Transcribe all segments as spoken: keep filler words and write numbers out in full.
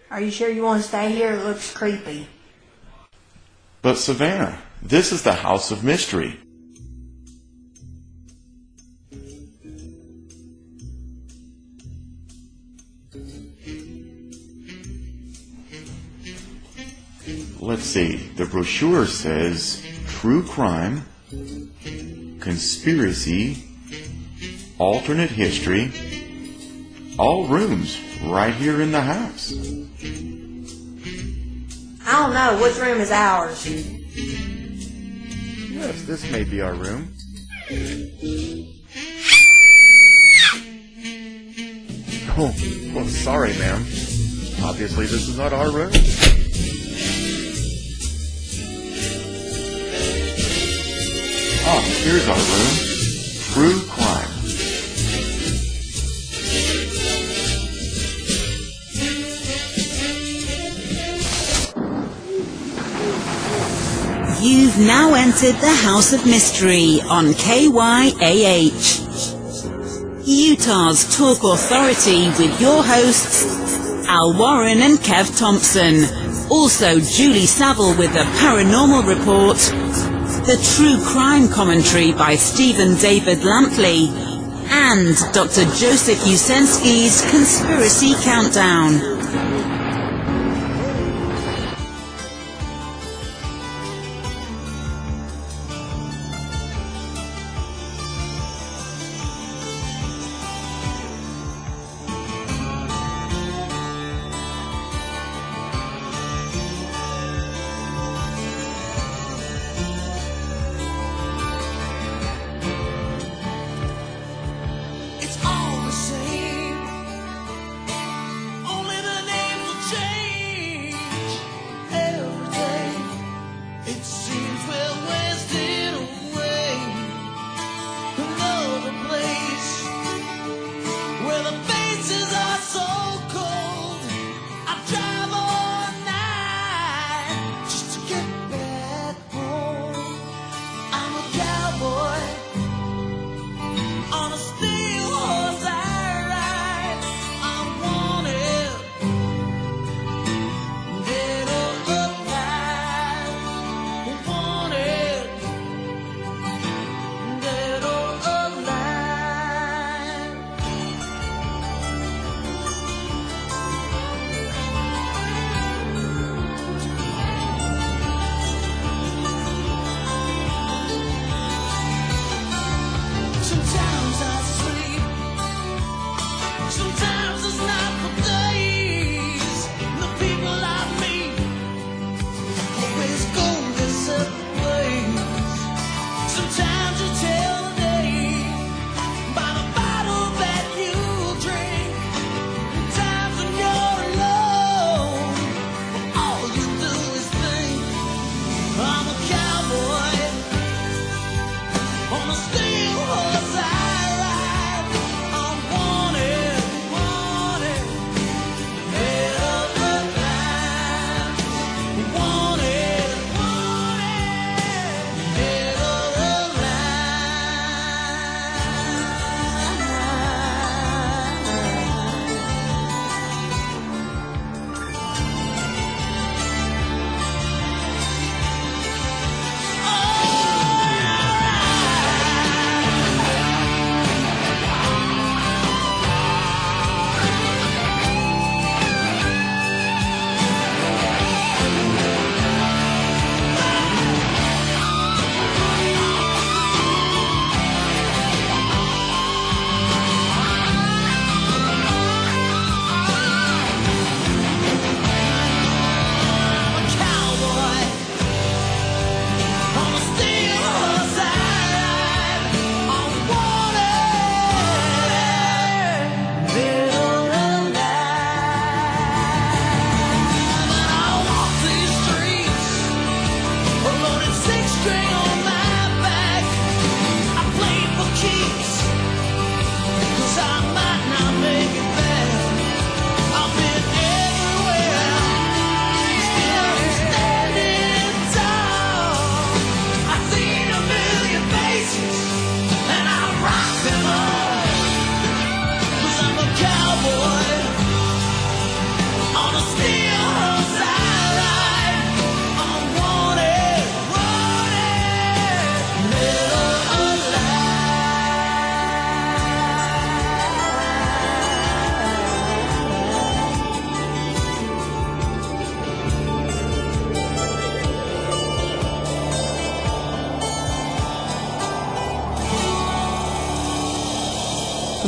Are you sure you want to stay here? It looks creepy. But Savannah, this is the House of Mystery. Let's see, the brochure says true crime, conspiracy, alternate history, all rooms right here in the house. I don't know. Which room is ours? Yes, this may be our room. Oh, well, sorry, ma'am. Obviously, this is not our room. Ah, here's our room. True crime. You've now entered the House of Mystery on K Y A H, Utah's talk authority, with your hosts, Al Warren and Kev Thompson. Also Julie Saville with the Paranormal Report, the True Crime Commentary by Stephen David Lampley, and Doctor Joseph Usensky's Conspiracy Countdown. It's all the same. Only the name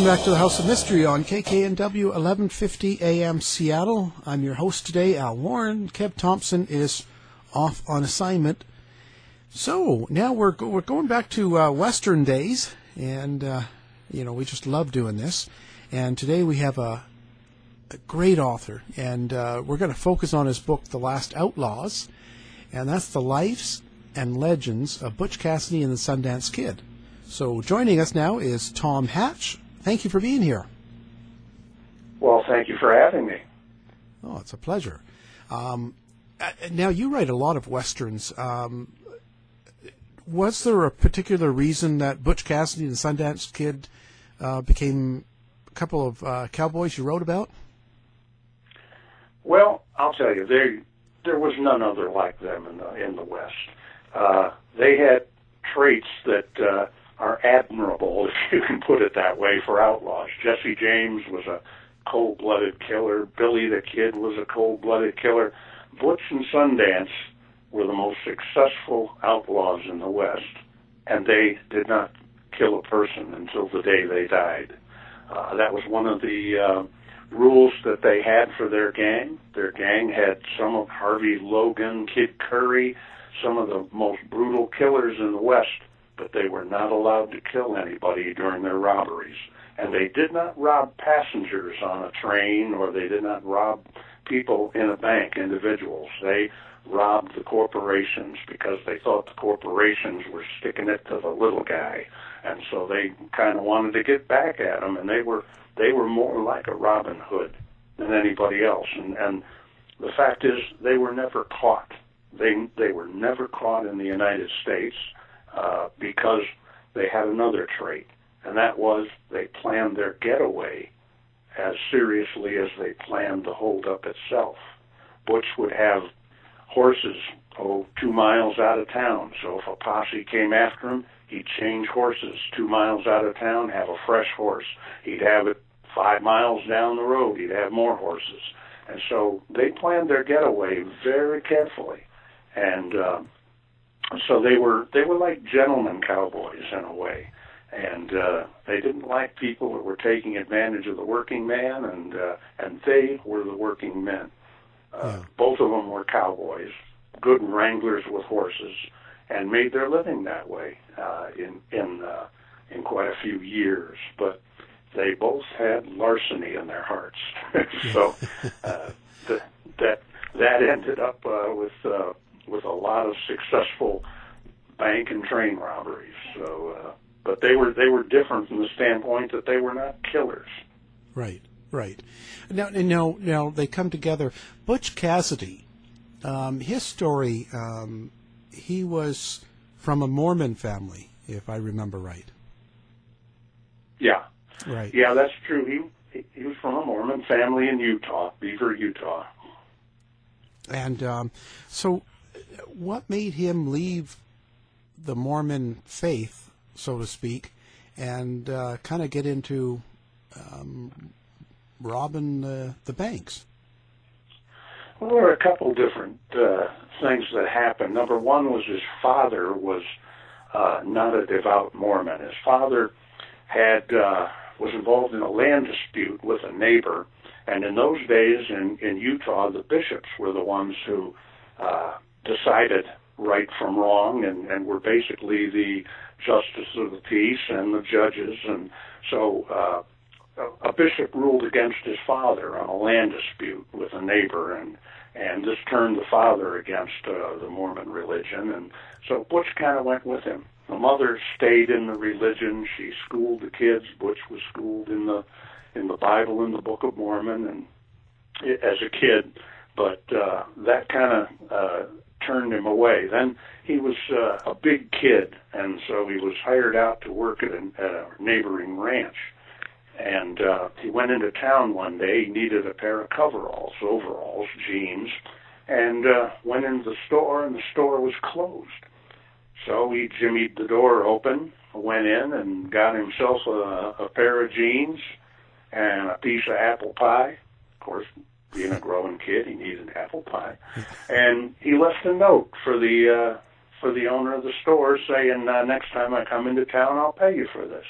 Welcome back to the House of Mystery on K K N W eleven fifty A M Seattle. I'm your host today, Al Warren. Kev Thompson is off on assignment. So now we're go- we're going back to uh, Western days, and uh, you know we just love doing this. And today we have a, a great author, and uh, we're going to focus on his book, The Last Outlaws, and that's the lives and legends of Butch Cassidy and the Sundance Kid. So joining us now is Tom Hatch. Thank you for being here. Well, thank you for having me. Oh, it's a pleasure. Um, now, you write a lot of Westerns. Um, was there a particular reason that Butch Cassidy and the Sundance Kid uh, became a couple of uh, cowboys you wrote about? Well, I'll tell you, there there was none other like them in the in the West. Uh, they had traits that uh, are admirable, if you can put it that way, for outlaws. Jesse James was a cold-blooded killer. Billy the Kid was a cold-blooded killer. Butch and Sundance were the most successful outlaws in the West, and they did not kill a person until the day they died. Uh, that was one of the uh, rules that they had for their gang. Their gang had some of Harvey Logan, Kid Curry, some of the most brutal killers in the West, but they were not allowed to kill anybody during their robberies. And they did not rob passengers on a train, or they did not rob people in a bank, individuals. They robbed the corporations because they thought the corporations were sticking it to the little guy. And so they kind of wanted to get back at them, and they were they were more like a Robin Hood than anybody else. And, and the fact is, they were never caught. They they were never caught in the United States uh, because they had another trait, and that was they planned their getaway as seriously as they planned the holdup itself. Butch would have horses, oh, two miles out of town, so if a posse came after him, he'd change horses two miles out of town, have a fresh horse. He'd have it five miles down the road, he'd have more horses. And so they planned their getaway very carefully. And uh, so they were they were like gentlemen cowboys in a way, and uh, they didn't like people that were taking advantage of the working man, and uh, and they were the working men. Uh, yeah. Both of them were cowboys, good wranglers with horses, and made their living that way uh, in in uh, in quite a few years. But they both had larceny in their hearts, so uh, th- that that ended up uh, with. Uh, with a lot of successful bank and train robberies. So, uh, but they were they were different from the standpoint that they were not killers. Right, right. Now, now, now they come together. Butch Cassidy, um, his story, um, he was from a Mormon family, if I remember right. Yeah. Right. Yeah, that's true. He he was from a Mormon family in Utah, Beaver, Utah. And um, so, what made him leave the Mormon faith, so to speak, and uh, kind of get into um, robbing uh, the banks? Well, there were a couple different uh, things that happened. Number one was his father was uh, not a devout Mormon. His father had uh, was involved in a land dispute with a neighbor, and in those days in, in Utah, the bishops were the ones who uh, decided right from wrong, and, and were basically the justice of the peace and the judges. And so uh, a, a bishop ruled against his father on a land dispute with a neighbor, and and this turned the father against uh, the Mormon religion. And so Butch kind of went with him. The mother stayed in the religion. She schooled the kids. Butch was schooled in the in the Bible and the Book of Mormon, and as a kid, but uh, that kind of uh, turned him away. Then he was uh, a big kid, and so he was hired out to work at a, at a neighboring ranch. And uh, he went into town one day. He needed a pair of coveralls, overalls, jeans, and uh, went into the store, and the store was closed. So he jimmied the door open, went in, and got himself a, a pair of jeans and a piece of apple pie. Of course, being a growing kid, he needed apple pie. And he left a note for the uh, for the owner of the store saying, uh, next time I come into town, I'll pay you for this.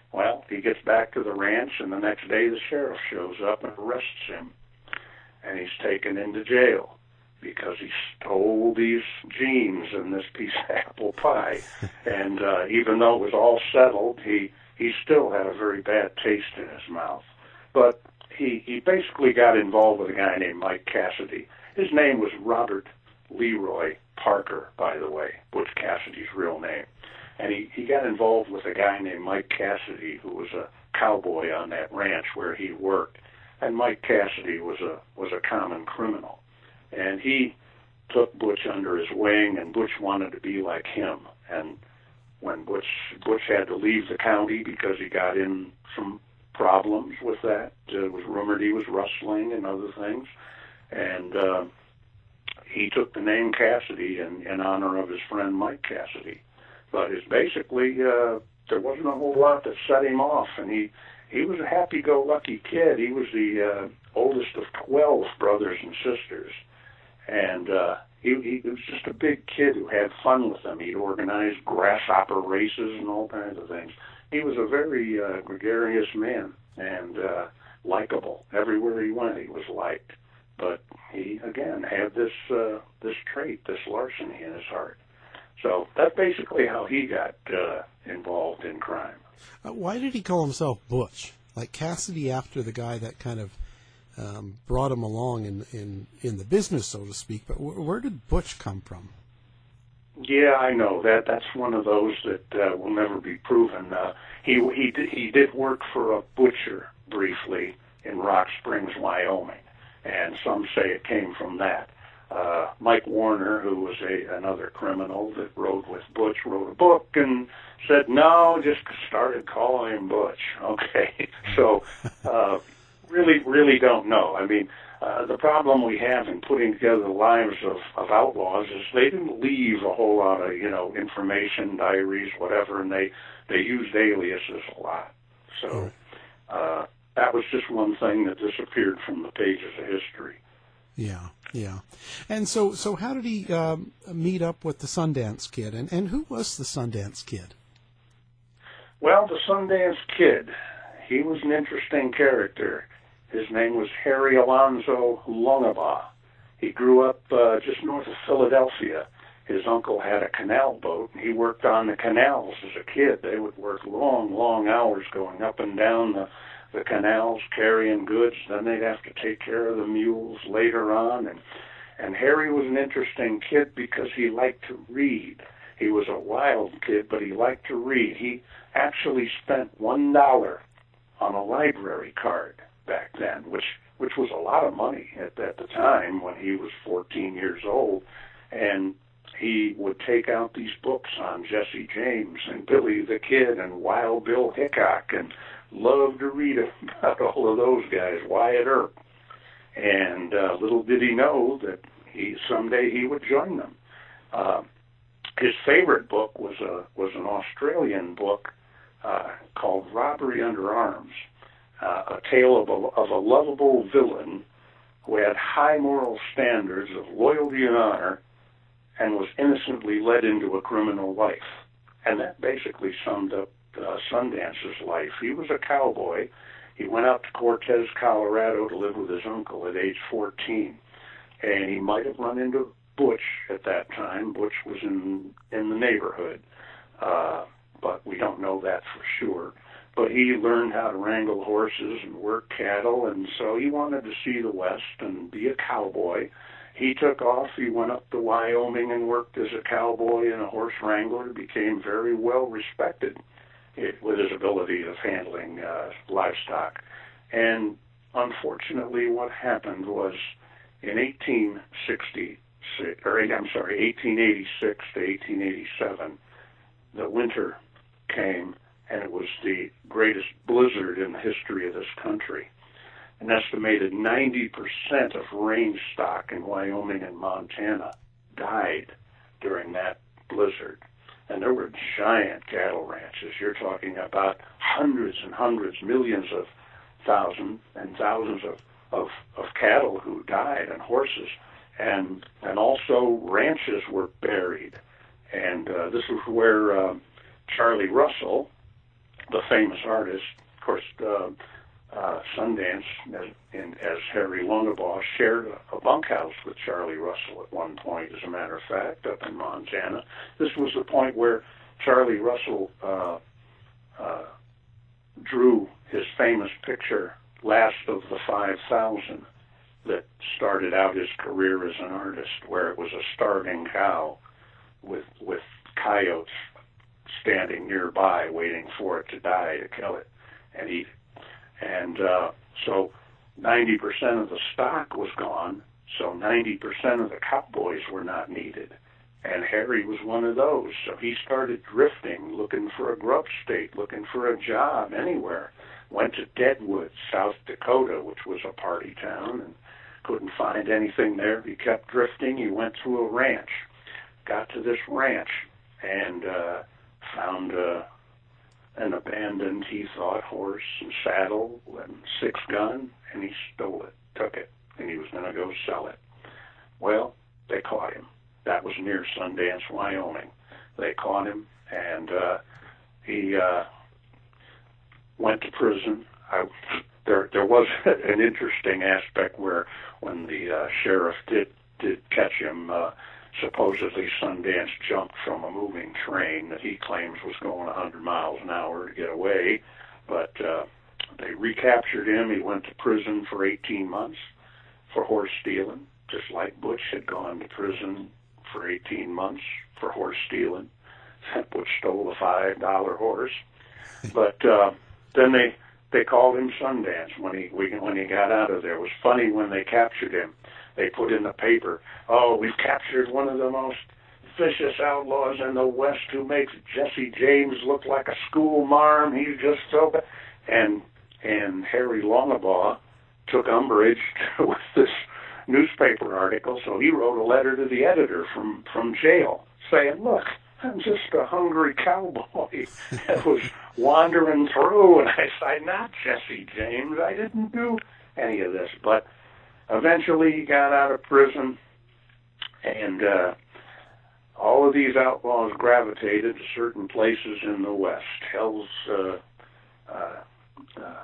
Well, he gets back to the ranch, and the next day the sheriff shows up and arrests him. And he's taken into jail because he stole these jeans and this piece of apple pie. And uh, even though it was all settled, he, he still had a very bad taste in his mouth. But he, he basically got involved with a guy named Mike Cassidy. His name was Robert Leroy Parker, by the way, Butch Cassidy's real name. And he, he got involved with a guy named Mike Cassidy, who was a cowboy on that ranch where he worked. And Mike Cassidy was a was a common criminal. And he took Butch under his wing, and Butch wanted to be like him. And when Butch Butch had to leave the county because he got in some problems with that, uh, it was rumored he was rustling and other things. And uh, he took the name Cassidy in, in honor of his friend Mike Cassidy. But it's basically, uh, there wasn't a whole lot that set him off, and he, he was a happy-go-lucky kid. He was the uh, oldest of twelve brothers and sisters, and uh, he, he was just a big kid who had fun with them. He'd organize grasshopper races and all kinds of things. He was a very uh, gregarious man and uh, likable. Everywhere he went, he was liked. But he, again, had this uh, this trait, this larceny in his heart. So that's basically how he got uh, involved in crime. Uh, why did he call himself Butch? Like Cassidy after the guy that kind of um, brought him along in, in, in the business, so to speak. But w- where did Butch come from? Yeah, I know that. That's one of those that uh, will never be proven. Uh, he he did, he did work for a butcher briefly in Rock Springs, Wyoming, and some say it came from that. Uh, Mike Warner, who was a, another criminal that rode with Butch, wrote a book and said, no, just started calling him Butch. Okay, so uh, really, really don't know. I mean, uh, the problem we have in putting together the lives of, of outlaws is they didn't leave a whole lot of, you know, information, diaries, whatever, and they, they used aliases a lot. So uh, that was just one thing that disappeared from the pages of history. Yeah, yeah. And so so how did he um, meet up with the Sundance Kid? And, and who was the Sundance Kid? Well, the Sundance Kid, he was an interesting character. His name was Harry Alonzo Lungabaugh. He grew up uh, just north of Philadelphia. His uncle had a canal boat, and he worked on the canals as a kid. They would work long, long hours going up and down the the canals carrying goods. Then they'd have to take care of the mules later on. And, and Harry was an interesting kid because he liked to read. He was a wild kid, but he liked to read. He actually spent one dollar on a library card back then, which which was a lot of money at, at the time when he was fourteen years old. And he would take out these books on Jesse James and Billy the Kid and Wild Bill Hickok, and loved to read about all of those guys, Wyatt Earp. And uh, little did he know that he someday he would join them. Uh, his favorite book was a was an Australian book uh, called Robbery Under Arms, uh, a tale of a, of a lovable villain who had high moral standards of loyalty and honor and was innocently led into a criminal life. And that basically summed up Uh, Sundance's life. He was a cowboy. He went out to Cortez, Colorado to live with his uncle at age fourteen. And he might have run into Butch at that time. Butch was in, in the neighborhood, uh, but we don't know that for sure. But he learned how to wrangle horses and work cattle, and so he wanted to see the West and be a cowboy. He took off. He went up to Wyoming and worked as a cowboy and a horse wrangler, became very well respected It, with his ability of handling uh, livestock. And unfortunately, what happened was in eighteen sixty-six, or I'm sorry, eighteen eighty-six to eighteen eighty-seven, the winter came, and it was the greatest blizzard in the history of this country. An estimated ninety percent of range stock in Wyoming and Montana died during that blizzard. And there were giant cattle ranches. You're talking about hundreds and hundreds, millions of thousands and thousands of, of, of cattle who died, and horses. And and also ranches were buried. And uh, this is where uh, Charlie Russell the famous artist. Of course, uh, uh, Sundance, as, in, as Harry Longabaugh, shared a, a bunkhouse with Charlie Russell at one point, as a matter of fact, up in Montana. This was the point where Charlie Russell uh, uh, drew his famous picture, Last of the five thousand, that started out his career as an artist, where it was a starving cow with with coyotes standing nearby waiting for it to die to kill it and eat it. And uh, so ninety percent of the stock was gone, so ninety percent of the cowboys were not needed. And Harry was one of those. So he started drifting, looking for a grub state, looking for a job anywhere. Went to Deadwood, South Dakota, which was a party town, and couldn't find anything there. He kept drifting. He went to a ranch, got to this ranch, and uh, found uh, an abandoned, he thought, horse and saddle and six gun, and he stole it, took it, and he was going to go sell it. Well, they caught him. That was near Sundance, Wyoming. They caught him, and uh, he uh, went to prison. I, there, there was an interesting aspect where, when the uh, sheriff did did catch him, uh, supposedly Sundance jumped from a moving train that he claims was going one hundred miles an hour to get away. But uh, they recaptured him. He went to prison for eighteen months for horse stealing, just like Butch had gone to prison for eighteen months for horse stealing. Butch stole a five dollar horse. But uh, then they they called him Sundance when he when he got out of there. It was funny when they captured him. They put in the paper, "Oh, we've captured one of the most vicious outlaws in the West who makes Jesse James look like a school marm. He's just so bad." And and Harry Longabaugh took umbrage with this newspaper article, so he wrote a letter to the editor from from jail saying, "Look, I'm just a hungry cowboy that was wandering through, and I said, not Jesse James. I didn't do any of this." But eventually he got out of prison, and uh, all of these outlaws gravitated to certain places in the West. Hell's uh, uh, uh,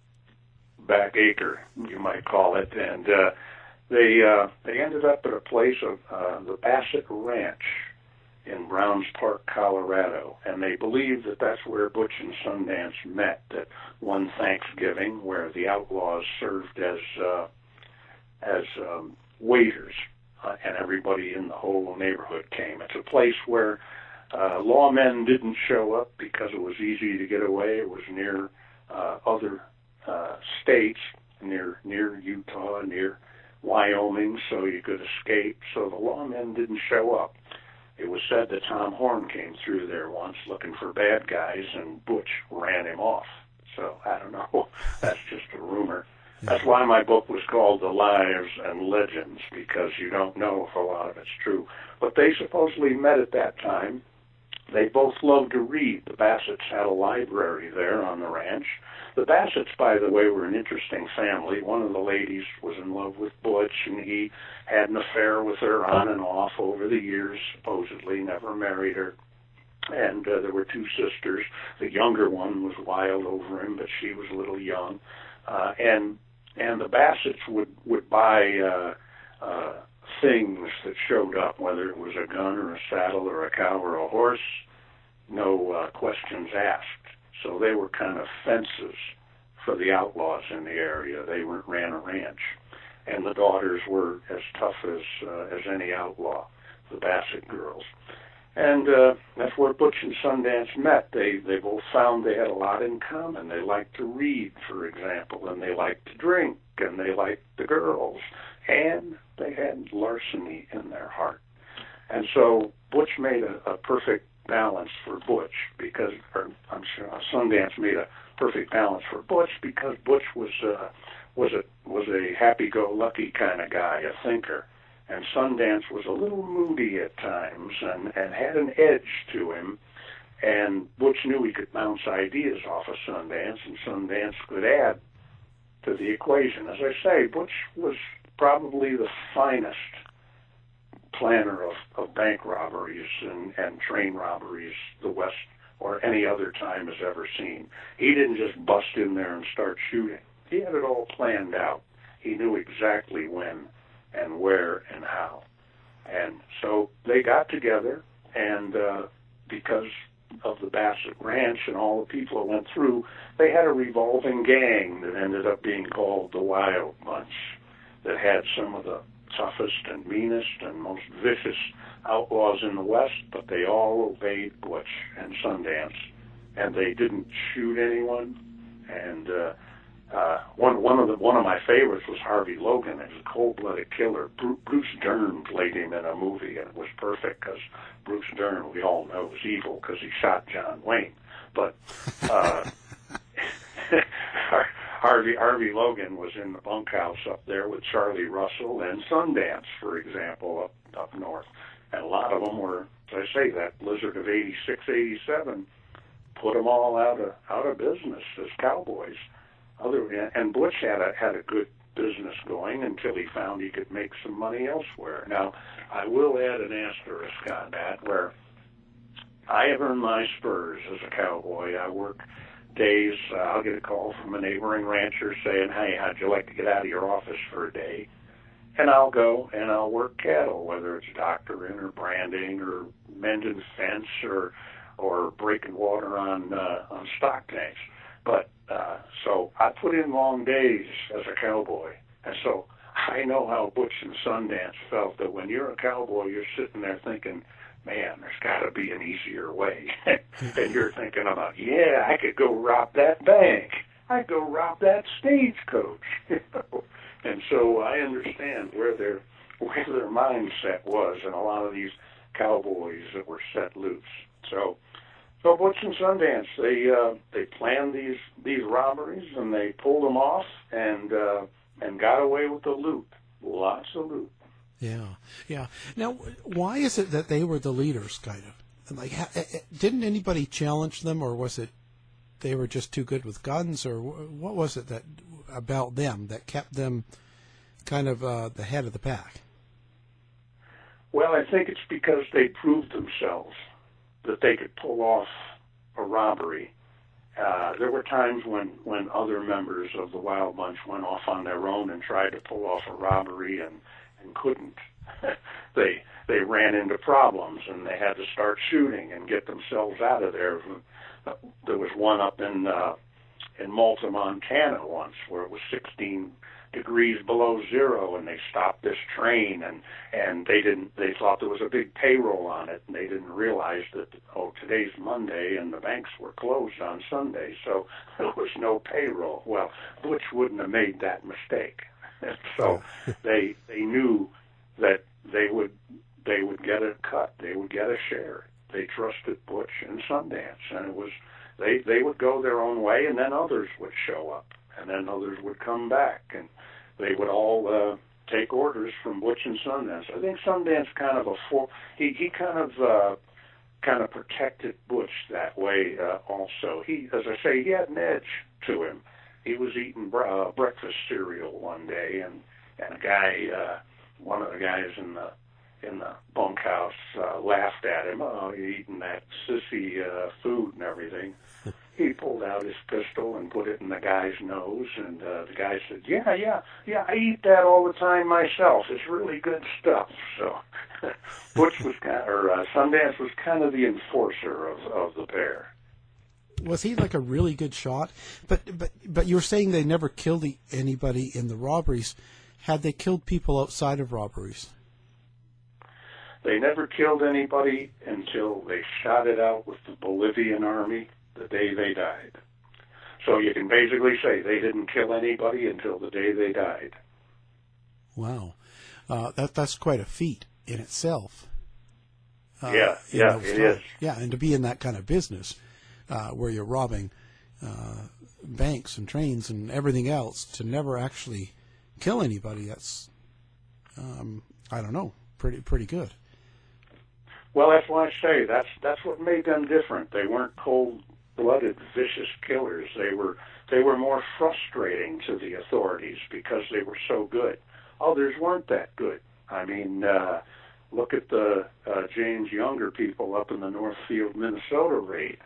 back acre, you might call it, and uh, they uh, they ended up at a place of uh, the Bassett Ranch in Browns Park, Colorado, and they believe that that's where Butch and Sundance met, that one Thanksgiving, where the outlaws served as uh, as um, waiters, uh, and everybody in the whole neighborhood came. It's a place where uh, lawmen didn't show up because it was easy to get away. It was near uh, other uh, states, near near Utah, near Wyoming, so you could escape. So the lawmen didn't show up. It was said that Tom Horn came through there once looking for bad guys, and Butch ran him off. So I don't know. That's just a rumor. That's why my book was called The Lives and Legends, because you don't know if a lot of it's true. But they supposedly met at that time. They both loved to read. The Bassetts had a library there on the ranch. The Bassetts, by the way, were an interesting family. One of the ladies was in love with Butch, and he had an affair with her on and off over the years, supposedly, never married her. And uh, there were two sisters. The younger one was wild over him, but she was a little young. Uh, and and the Bassetts would, would buy uh, uh, things that showed up, whether it was a gun or a saddle or a cow or a horse, no uh, questions asked. So they were kind of fences for the outlaws in the area. They were, ran a ranch. And the daughters were as tough as uh, as any outlaw, the Bassett girls. And uh, that's where Butch and Sundance met. They they both found they had a lot in common. They liked to read, for example, and they liked to drink, and they liked the girls. And they had larceny in their heart. And so Butch made a, a perfect balance for Butch because, or I'm sure Sundance made a perfect balance for Butch because Butch was uh, was a was a happy-go-lucky kind of guy, a thinker, and Sundance was a little moody at times and, and had an edge to him. And Butch knew he could bounce ideas off of Sundance, and Sundance could add to the equation. As I say, Butch was probably the finest planner of, of bank robberies and, and train robberies the West or any other time has ever seen. He didn't just bust in there and start shooting. He had it all planned out. He knew exactly when and where and how. And so they got together, and uh, because of the Bassett Ranch and all the people that went through, they had a revolving gang that ended up being called the Wild Bunch, that had some of the toughest and meanest and most vicious outlaws in the West, but they all obeyed Butch and Sundance, and they didn't shoot anyone. And uh, uh, one one of the one of my favorites was Harvey Logan. He was a cold-blooded killer. Bru- Bruce Dern played him in a movie, and it was perfect because Bruce Dern, we all know, was evil because he shot John Wayne. But uh, Harvey Harvey Logan was in the bunkhouse up there with Charlie Russell and Sundance, for example, up up north. And a lot of them were, as I say, that blizzard of eighty-six, eighty-seven put them all out of out of business as cowboys. Other and Butch had a had a good business going until he found he could make some money elsewhere. Now, I will add an asterisk on that, where I have earned my spurs as a cowboy. I work days. Uh, I'll get a call from a neighboring rancher saying, "Hey, how'd you like to get out of your office for a day?" And I'll go and I'll work cattle, whether it's doctoring or branding or mending fence or or breaking water on uh, on stock tanks. But uh, so I put in long days as a cowboy, and so I know how Butch and Sundance felt. That when you're a cowboy, you're sitting there thinking, "Man, there's got to be an easier way," and you're thinking about, "Yeah, I could go rob that bank. I could go rob that stagecoach." You know? And so I understand where their where their mindset was, and a lot of these cowboys that were set loose. So, so Butch and Sundance, they uh, they planned these these robberies, and they pulled them off, and uh, and got away with the loot, lots of loot. Yeah, yeah. Now, why is it that they were the leaders, kind of? Like, didn't anybody challenge them, or was it they were just too good with guns, or what was it that about them that kept them kind of uh, the head of the pack? Well, I think it's because they proved themselves that they could pull off a robbery. Uh, there were times when, when other members of the Wild Bunch went off on their own and tried to pull off a robbery and, and couldn't. they they ran into problems, and they had to start shooting and get themselves out of there. There was one up in uh, in Malta, Montana once, where it was sixteen degrees below zero, and they stopped this train, and and they didn't. They thought there was a big payroll on it, and they didn't realize that, oh, today's Monday, and the banks were closed on Sunday, so there was no payroll. Well, Butch wouldn't have made that mistake, so they they knew that they would they would get a cut, they would get a share. They trusted Butch and Sundance, and it was they they would go their own way, and then others would show up, and then others would come back, and they would all uh, take orders from Butch and Sundance. I think Sundance kind of a for, he he kind of uh, kind of protected Butch that way uh, also. He, as I say, he had an edge to him. He was eating bre- uh, breakfast cereal one day, and and a guy, uh, one of the guys in the in the bunkhouse uh, laughed at him. "Oh, you're eating that sissy uh, food and everything." He pulled out his pistol and put it in the guy's nose, and uh, the guy said, "Yeah, yeah, yeah, I eat that all the time myself. It's really good stuff." So Butch was kind, or uh, Sundance was kind of the enforcer of, of the pair. Was he like a really good shot? But but but you were saying they never killed the, anybody in the robberies. Had they killed people outside of robberies? They never killed anybody until they shot it out with the Bolivian army the day they died. So you can basically say they didn't kill anybody until the day they died. Wow. Uh, that that's quite a feat in itself. Uh, yeah, in yeah, it is. Yeah, and to be in that kind of business uh, where you're robbing uh, banks and trains and everything else, to never actually kill anybody, that's, um, I don't know, pretty pretty good. Well, that's why I say that's that's what made them different. They weren't cold-blooded, vicious killers. They were they were more frustrating to the authorities because they were so good. Others weren't that good. I mean, uh, look at the uh, James Younger people up in the Northfield, Minnesota raid.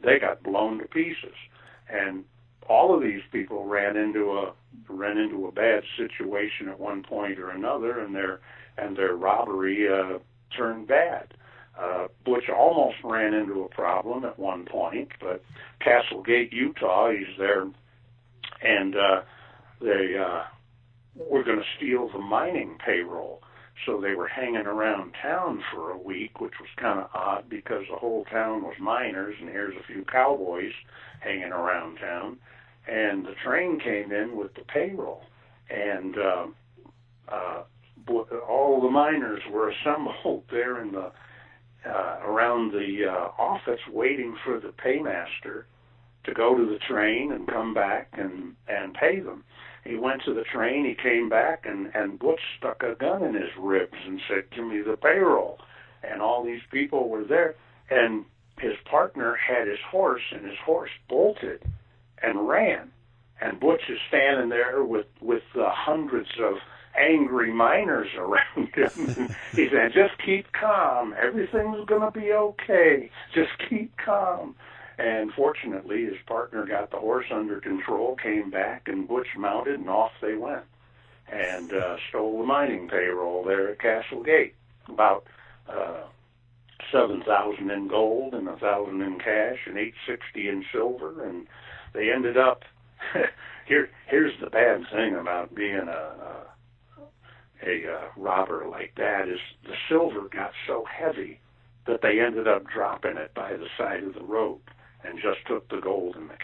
they got blown to pieces. And all of these people ran into a ran into a bad situation at one point or another, and their and their robbery uh, turned bad. Uh, Butch almost ran into a problem at one point, but Castlegate, Utah, he's there, and uh, they uh, were going to steal the mining payroll. So they were hanging around town for a week, which was kind of odd because the whole town was miners, and here's a few cowboys hanging around town. And the train came in with the payroll, and uh, uh, all the miners were assembled there in the uh, around the uh, office, waiting for the paymaster to go to the train and come back and and pay them. He went to the train, he came back, and, and Butch stuck a gun in his ribs and said, "Give me the payroll." And all these people were there, and his partner had his horse, and his horse bolted and ran. And Butch is standing there with, with uh, hundreds of angry miners around him. He said, "Just keep calm. Everything's going to be okay. Just keep calm." And fortunately, his partner got the horse under control, came back, and Butch mounted, and off they went, and uh, stole the mining payroll there at Castlegate. About uh, seven thousand in gold and a thousand in cash and eight sixty in silver, and they ended up. here, here's the bad thing about being a a, a uh, robber like that is the silver got so heavy that they ended up dropping it by the side of the road and just took the gold and the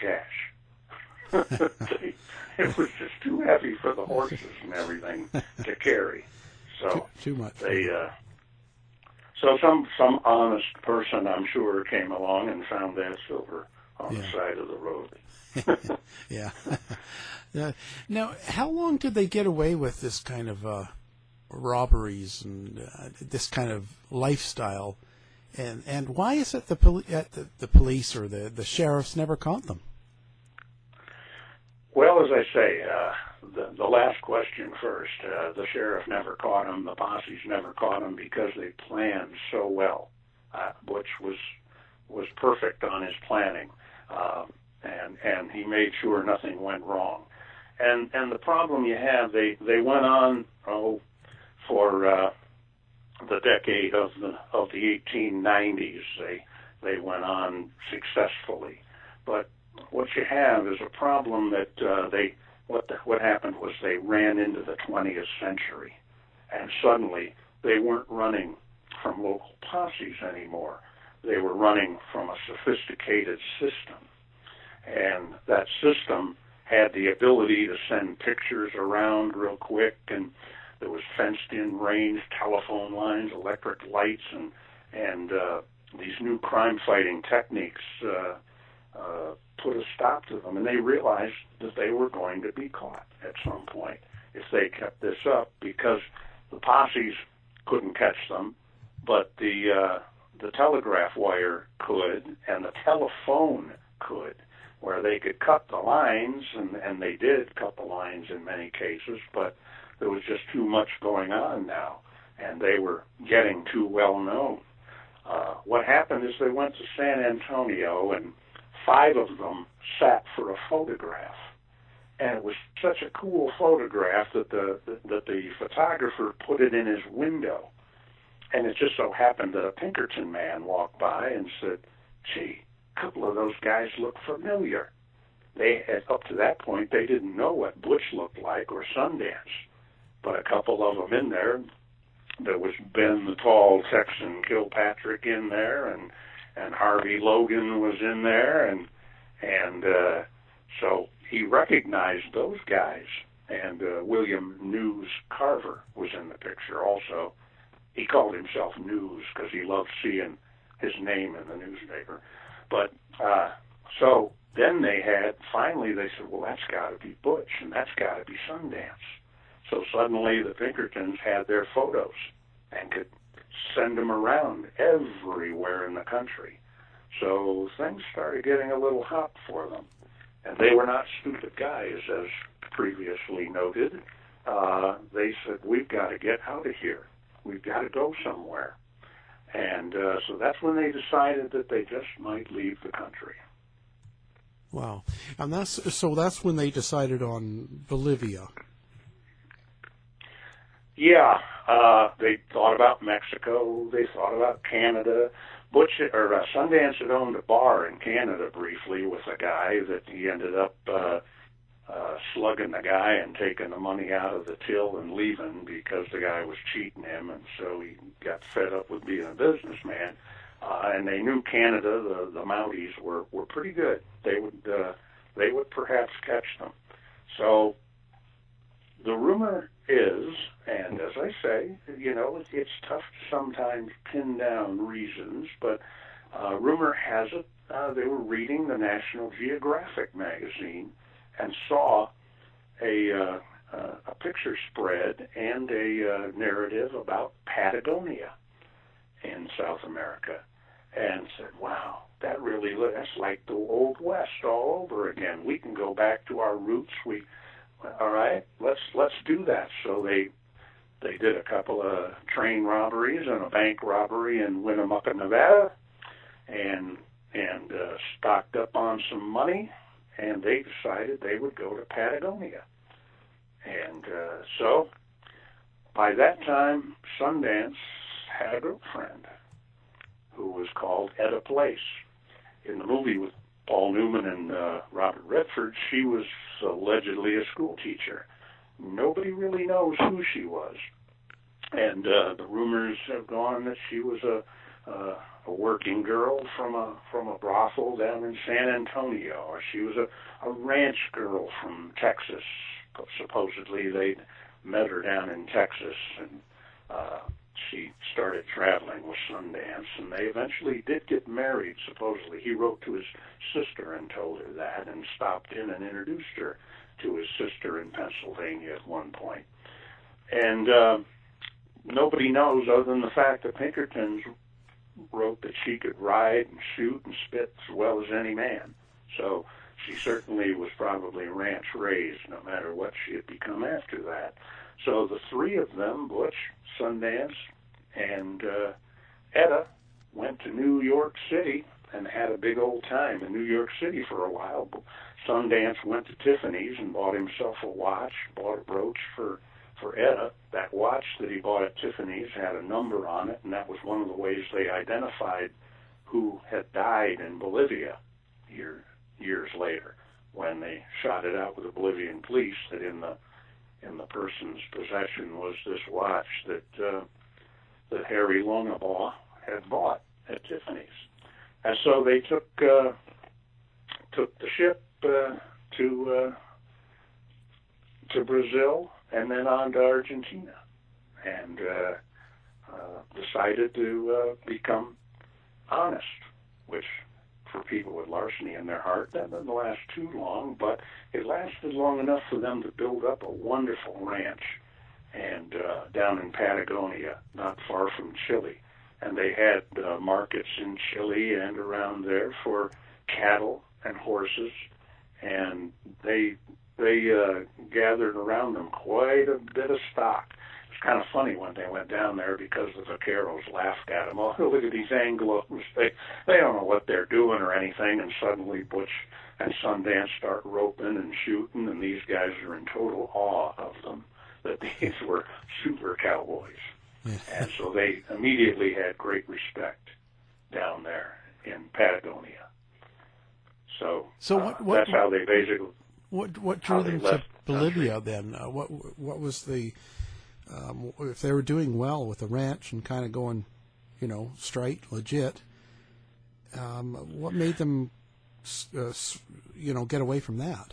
cash. They, it was just too heavy for the horses and everything to carry. So too, too much. They, uh, so some some honest person, I'm sure, came along and found that silver on yeah. the side of the road. yeah. uh, now, how long did they get away with this kind of uh, robberies and uh, this kind of lifestyle? And and why is it the, poli- uh, the the police or the, the sheriffs never caught them? Well, as I say, uh, the, the last question first. Uh, the sheriff never caught them. The posses never caught them because they planned so well. Uh, Butch was was perfect on his planning, uh, and and he made sure nothing went wrong. And and the problem you have, they they went on oh for. Uh, the decade of the of the eighteen nineties. They they went on successfully, but what you have is a problem that uh, they what the, what happened was they ran into the twentieth century, and suddenly they weren't running from local posses anymore. They were running from a sophisticated system, and that system had the ability to send pictures around real quick, and there was fenced-in range, telephone lines, electric lights, and and uh, these new crime-fighting techniques uh, uh, put a stop to them. And they realized that they were going to be caught at some point if they kept this up, because the posses couldn't catch them, but the uh, the telegraph wire could, and the telephone could, where they could cut the lines, and, and they did cut the lines in many cases, but there was just too much going on now, and they were getting too well known. Uh, what happened is they went to San Antonio, and five of them sat for a photograph. And it was such a cool photograph that the that the photographer put it in his window. And it just so happened that a Pinkerton man walked by and said, "Gee, a couple of those guys look familiar." They had, up to that point, they didn't know what Butch looked like or Sundance. But a couple of them in there, there was Ben the tall Texan Kilpatrick in there, and and Harvey Logan was in there, and and uh, so he recognized those guys. And uh, William News Carver was in the picture also. He called himself News because he loved seeing his name in the newspaper. But uh, so then they had, finally they said, well, that's got to be Butch, and that's got to be Sundance. So suddenly the Pinkertons had their photos and could send them around everywhere in the country. So things started getting a little hot for them. And they were not stupid guys, as previously noted. Uh, they said, we've got to get out of here. We've got to go somewhere. And uh, so that's when they decided that they just might leave the country. Wow. And that's so that's when they decided on Bolivia. Yeah, uh, they thought about Mexico. They thought about Canada. Butch or uh, Sundance had owned a bar in Canada briefly with a guy that he ended up uh, uh, slugging the guy and taking the money out of the till and leaving because the guy was cheating him, and so he got fed up with being a businessman. Uh, and they knew Canada, the, the Mounties, were, were pretty good. They would uh, they would perhaps catch them. So the rumor is, and as I say, you know, it's, it's tough to sometimes pin down reasons, but uh, rumor has it uh, they were reading the National Geographic magazine and saw a uh, uh, a picture spread and a uh, narrative about Patagonia in South America, and said, wow, that really, that's like the Old West all over again. We can go back to our roots. We, all right, let's let's do that. So they they did a couple of train robberies and a bank robbery in Winnemucca, Nevada, and and uh, stocked up on some money, and they decided they would go to Patagonia. And uh, so by that time, Sundance had a girlfriend who was called Etta Place. In the movie with Paul Newman and uh, Robert Redford, she was allegedly a school teacher. Nobody really knows who she was. And uh, the rumors have gone that she was a, uh, a working girl from a from a brothel down in San Antonio, or she was a, a ranch girl from Texas. Supposedly they'd met her down in Texas, and uh, she started traveling with Sundance, and they eventually did get married, supposedly. He wrote to his sister and told her that, and stopped in and introduced her to his sister in Pennsylvania at one point. And uh, nobody knows, other than the fact that Pinkertons wrote that she could ride and shoot and spit as well as any man. So she certainly was probably ranch raised, no matter what she had become after that. So the three of them, Butch, Sundance, and uh, Etta, went to New York City and had a big old time in New York City for a while. Sundance went to Tiffany's and bought himself a watch, bought a brooch for, for Etta. That watch that he bought at Tiffany's had a number on it, and that was one of the ways they identified who had died in Bolivia year, years later, when they shot it out with the Bolivian police, that in the in the person's possession was this watch that uh, that Harry Longabaugh had bought at Tiffany's. And so they took uh, took the ship uh, to uh, to Brazil and then on to Argentina, and uh, uh, decided to uh, become honest, which for people with larceny in their heart, that didn't last too long, but it lasted long enough for them to build up a wonderful ranch and uh, down in Patagonia, not far from Chile. And they had uh, markets in Chile and around there for cattle and horses, and they they uh, gathered around them quite a bit of stock. It's kind of funny when they went down there because the vaqueros laughed at them. Oh, look at these Anglos. They, they don't know what they're doing or anything, and suddenly Butch and Sundance start roping and shooting, and these guys are in total awe of them, that these were super cowboys. And so they immediately had great respect down there in Patagonia. So, so what, uh, what, that's how they basically... What what drew them to left the Bolivia country. then? Uh, what what was the um, if they were doing well with the ranch and kind of going, you know, straight, legit? Um, what made them, uh, you know, get away from that?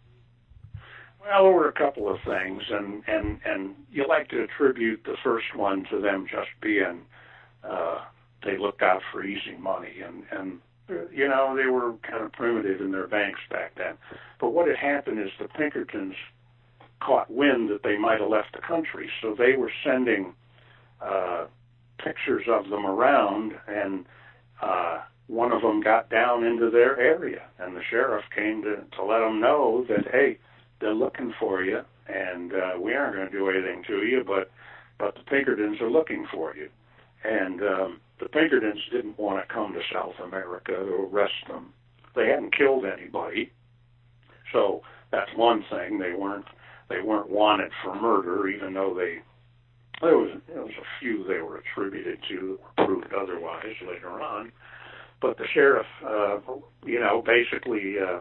Well, there were a couple of things, and and and you like to attribute the first one to them just being uh, they looked out for easy money, and and. You know, they were kind of primitive in their banks back then. But what had happened is the Pinkertons caught wind that they might have left the country, so they were sending uh, pictures of them around, and uh, one of them got down into their area, and the sheriff came to, to let them know that, hey, they're looking for you, and uh, we aren't going to do anything to you, but, but the Pinkertons are looking for you. And um, the Pinkertons didn't want to come to South America to arrest them they hadn't killed anybody. So that's one thing. They weren't they weren't wanted for murder, even though they there was there was a few they were attributed to, proved otherwise later on. But the sheriff, uh, you know, basically uh,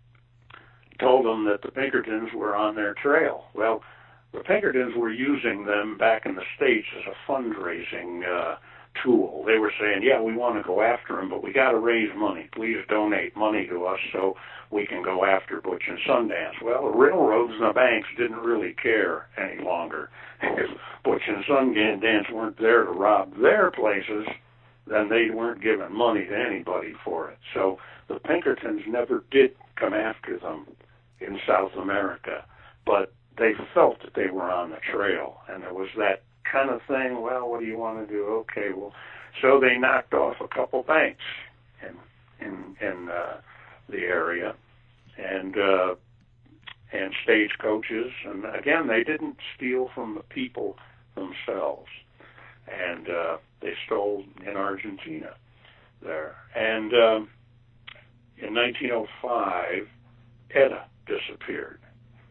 told them that the Pinkertons were on their trail. Well, the Pinkertons were using them back in the States as a fundraising uh, tool. They were saying, yeah, we want to go after them, but we got to raise money. Please donate money to us so we can go after Butch and Sundance. Well, the railroads and the banks didn't really care any longer. If Butch and Sundance weren't there to rob their places, then they weren't giving money to anybody for it. So the Pinkertons never did come after them in South America, but they felt that they were on the trail, and there was that kind of thing, well, what do you want to do? Okay, well, so they knocked off a couple banks in in, in uh, the area, and uh, and stagecoaches, and again, they didn't steal from the people themselves, and uh, they stole in Argentina there. And um, in nineteen oh five, Etta disappeared,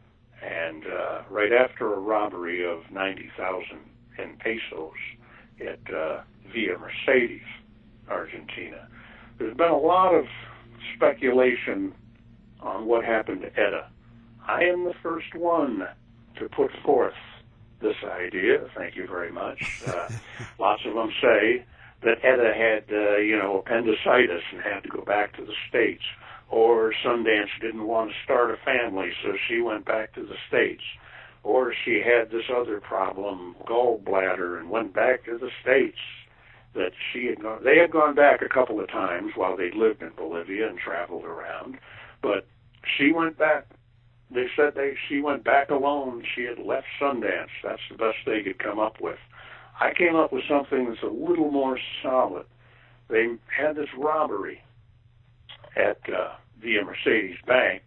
and uh, right after a robbery of ninety thousand in pesos at uh, Villa Mercedes, Argentina. There's been a lot of speculation on what happened to Etta. I am the first one to put forth this idea. Thank you very much. Uh, lots of them say that Etta had, uh, you know, appendicitis and had to go back to the States, or Sundance didn't want to start a family, so she went back to the States. Or she had this other problem, gallbladder, and went back to the States. That she had gone, they had gone back a couple of times while they'd lived in Bolivia and traveled around, but she went back. They said they she went back alone. She had left Sundance. That's the best they could come up with. I came up with something that's a little more solid. They had this robbery at uh, Villa Mercedes Bank,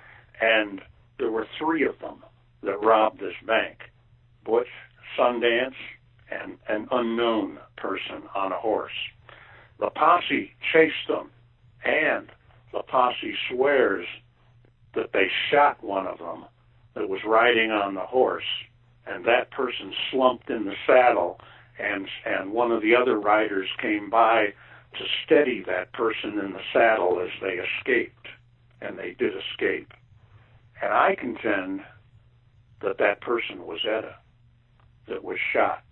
and there were three of them that robbed this bank. Butch, Sundance, and an unknown person on a horse. The posse chased them, and the posse swears that they shot one of them that was riding on the horse, and that person slumped in the saddle, and and one of the other riders came by to steady that person in the saddle as they escaped, and they did escape. And I contend that that person was Etta, that was shot.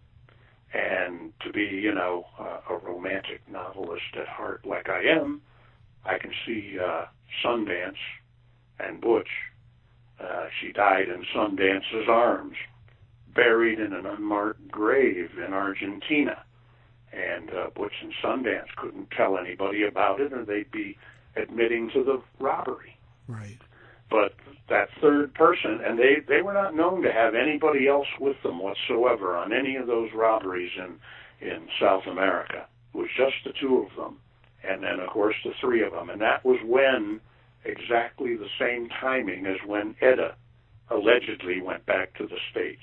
And to be, you know, uh, a romantic novelist at heart like I am, I can see uh, Sundance and Butch. Uh, she died in Sundance's arms, buried in an unmarked grave in Argentina. And uh, Butch and Sundance couldn't tell anybody about it, or they'd be admitting to the robbery. Right. But that third person, and they, they were not known to have anybody else with them whatsoever on any of those robberies in, in South America. It was just the two of them, and then, of course, the three of them. And that was when, exactly the same timing as when Etta allegedly went back to the States.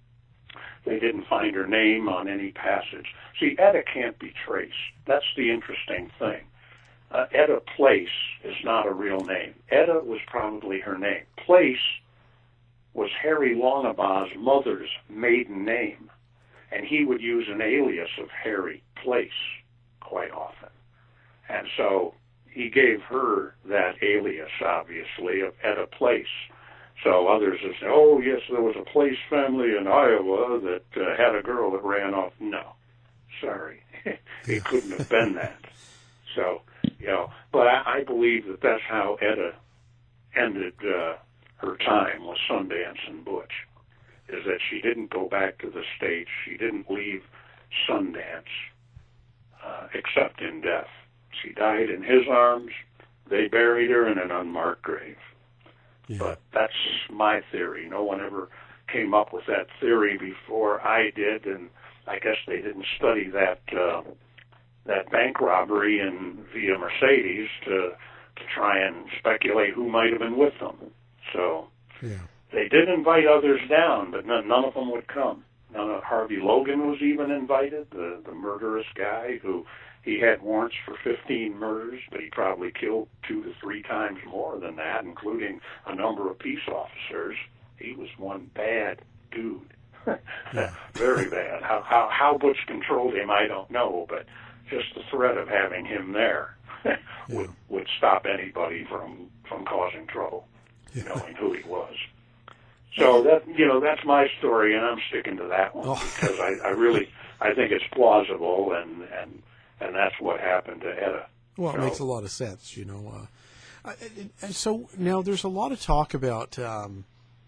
They didn't find her name on any passage. See, Etta can't be traced. That's the interesting thing. Uh, Etta Place is not a real name. Etta was probably her name. Place was Harry Longabaugh's mother's maiden name, and he would use an alias of Harry Place quite often. And so he gave her that alias, obviously, of Etta Place. So others would say, oh, yes, there was a Place family in Iowa that uh, had a girl that ran off. No, sorry. It couldn't have been that. So, you know, but I, I believe that that's how Etta ended uh, her time with Sundance and Butch, is that she didn't go back to the States. She didn't leave Sundance uh, except in death. She died in his arms. They buried her in an unmarked grave. Yeah. But that's my theory. No one ever came up with that theory before I did, and I guess they didn't study that uh, that bank robbery in Villa Mercedes to to try and speculate who might have been with them. So yeah. They did invite others down, but none, none of them would come. none of Harvey Logan was even invited, the, the murderous guy who he had warrants for fifteen murders, but he probably killed two to three times more than that, including a number of peace officers. He was one bad dude. Very bad. How, how, how Butch controlled him, I don't know, but just the threat of having him there would, yeah. would stop anybody from, from causing trouble, Yeah. knowing who he was. So that, you know, that's my story, and I'm sticking to that one Oh. because I, I really, I think it's plausible, and, and, and that's what happened to Etta. Well, it So- makes a lot of sense, you know. Uh, I- I- and so now there's a lot of talk about um,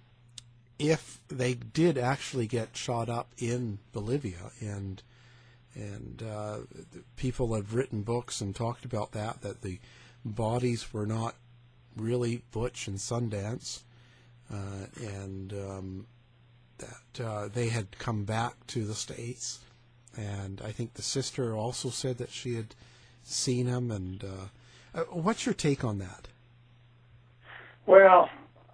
if they did actually get shot up in Bolivia, and and uh, people have written books and talked about that, that the bodies were not really Butch and Sundance, uh, and um, that uh, they had come back to the States. And I think the sister also said that she had seen him. And uh, uh, what's your take on that? Well,